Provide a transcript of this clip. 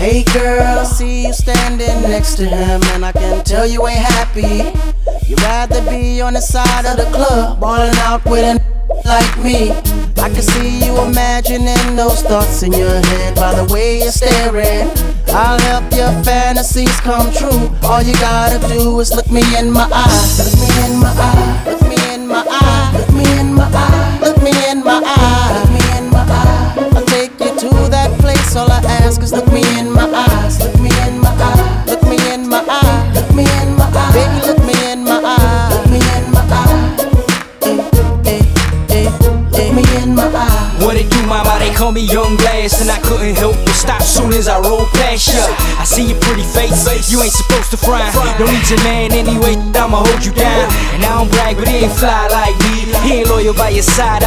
Hey girl, I see you standing next to him, and I can tell you ain't happy. You'd rather be on the side of the club, ballin' out with a like me. I can see you imagining those thoughts in your head by the way you're staring. I'll help your fantasies come true. All you gotta do is look me in my eye. Look me in my eye. Look me in my eye. Look me in my eye. Look me in my eye. Look me in my eye. I'll take you to that place. All I ask is look me in my eyes. Look me in my eye. Look me in my eye. Look me in my eye. Baby, look me in my eye. Look me in my eye. Look me in my eye. What it do, mama? They call me Young Glass, and I couldn't help but stop soon as I rolled past ya. I see your pretty face, you ain't supposed to frown. Don't need your man anyway, I'ma hold you down. And I don't brag, but he ain't fly like me. He ain't loyal by your side.